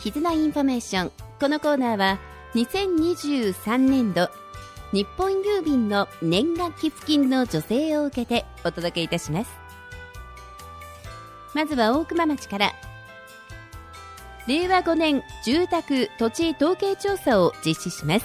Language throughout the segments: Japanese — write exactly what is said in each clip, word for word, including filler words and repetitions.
絆インフォメーション。このコーナーはにせんにじゅうさんねんど日本郵便の年賀寄付金の助成を受けてお届けいたします。まずは大熊町から。れいわごねん住宅土地統計調査を実施します。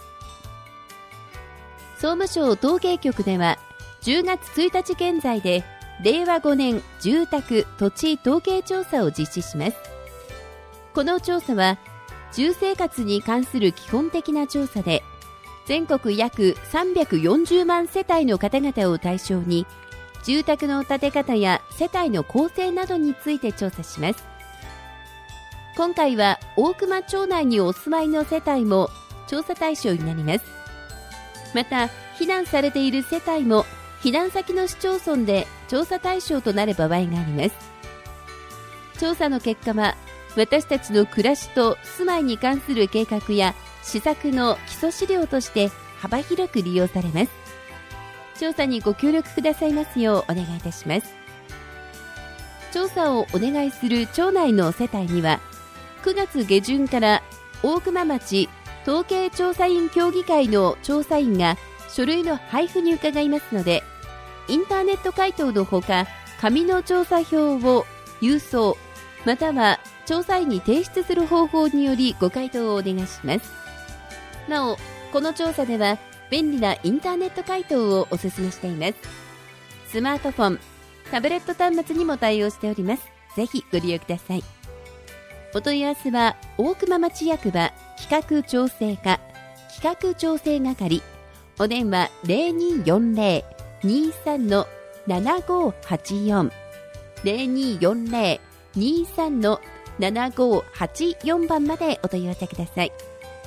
総務省統計局ではじゅうがつついたち現在でれいわごねん住宅土地統計調査を実施します。この調査は住生活に関する基本的な調査で、全国約さんびゃくよんじゅうまん世帯の方々を対象に住宅の建て方や世帯の構成などについて調査します。今回は大熊町内にお住まいの世帯も調査対象になります。また避難されている世帯も避難先の市町村で調査対象となる場合があります。調査の結果は私たちの暮らしと住まいに関する計画や施策の基礎資料として幅広く利用されます。調査にご協力くださいますようお願いいたします。調査をお願いする町内の世帯にはくがつげじゅんから大熊町統計調査員協議会の調査員が書類の配布に伺いますので、インターネット回答のほか紙の調査票を郵送または調査員に提出する方法によりご回答をお願いします。なお、この調査では便利なインターネット回答をお勧めしています。スマートフォン、タブレット端末にも対応しております。ぜひご利用ください。お問い合わせは大熊町役場企画調整課企画調整係、お電話 ゼロにーよんゼロ にーさん ななごはちよん ゼロにーよんゼロ にーさん ななごはちよん 番までお問い合わせください。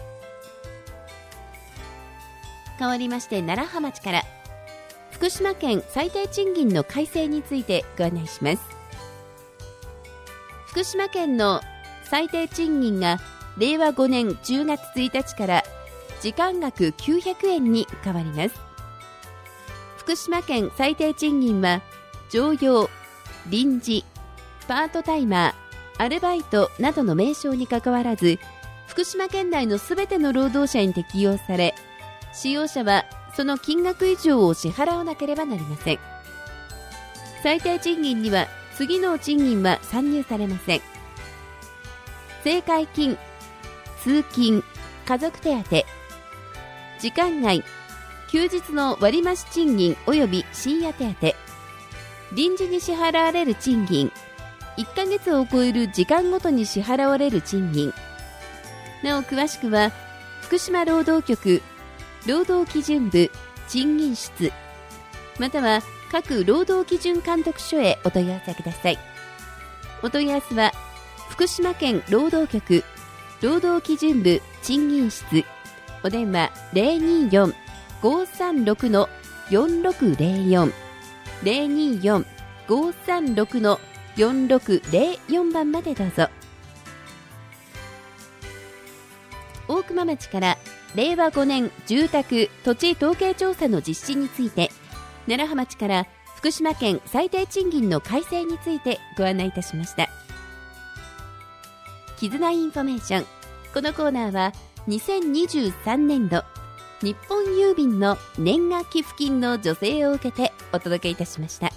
変わりまして楢葉町から。福島県最低賃金の改正についてご案内します。福島県の最低賃金がれいわごねんじゅうがつついたちから時間額きゅうひゃくえんに変わります。福島県最低賃金は常用、臨時、パートタイマー、アルバイトなどの名称にかかわらず福島県内のすべての労働者に適用され、使用者はその金額以上を支払わなければなりません。最低賃金には次の賃金は算入されません。政界金、通勤、家族手当、時間外、休日の割増賃金及び深夜手当、臨時に支払われる賃金、いっかげつを超える時間ごとに支払われる賃金。なお詳しくは福島労働局労働基準部賃金室または各労働基準監督署へお問い合わせください。お問い合わせは福島県労働局労働基準部賃金室、お電話 ゼロにーよん ごーさんろく よんろくゼロよん ゼロにーよん ごーさんろく よんろくゼロよん 番までどうぞ。大熊町かられいわごねん住宅土地統計調査の実施について、楢葉町から福島県最低賃金の改正についてご案内いたしました。絆インフォメーション。このコーナーはにせんにじゅうさんねんど日本郵便の年賀寄付金の助成を受けてお届けいたしました。